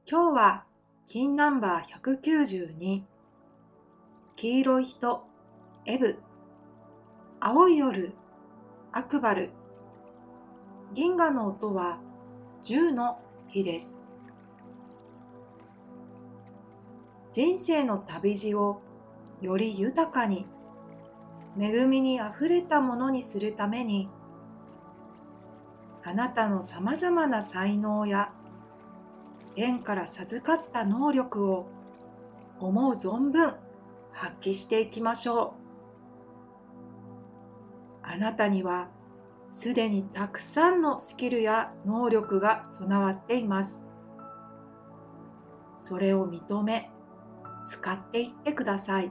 今日は金ナンバー192、黄色い人、エブ、青い夜、アクバル、銀河の音は10の日です。人生の旅路をより豊かに、恵みにあふれたものにするために、あなたのさまざまな才能や天から授かった能力を思う存分発揮していきましょう。あなたにはすでにたくさんのスキルや能力が備わっています。それを認め、使っていってください。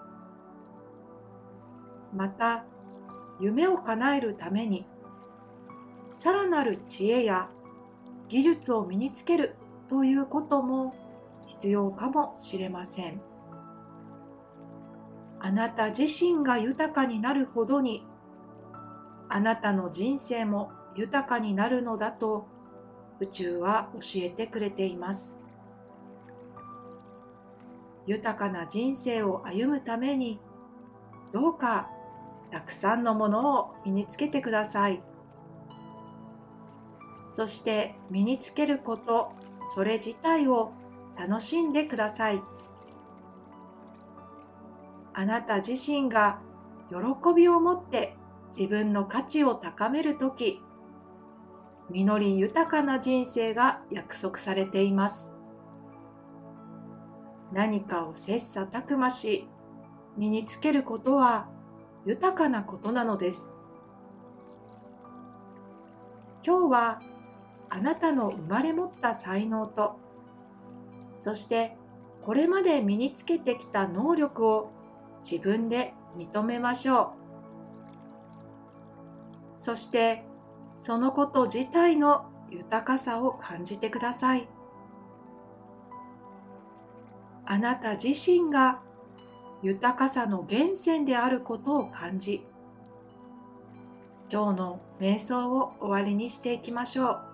また、夢を叶えるために、さらなる知恵や技術を身につけるということも必要かもしれません。あなた自身が豊かになるほどに、あなたの人生も豊かになるのだと宇宙は教えてくれています。豊かな人生を歩むために、どうかたくさんのものを身につけてください。そして身につけること、それ自体を楽しんでください。あなた自身が喜びを持って自分の価値を高めるとき、実り豊かな人生が約束されています。何かを切磋琢磨し、身につけることは豊かなことなのです。今日はあなたの生まれ持った才能と、そしてこれまで身につけてきた能力を自分で認めましょう。そしてそのこと自体の豊かさを感じてください。あなた自身が豊かさの源泉であることを感じ、今日の瞑想を終わりにしていきましょう。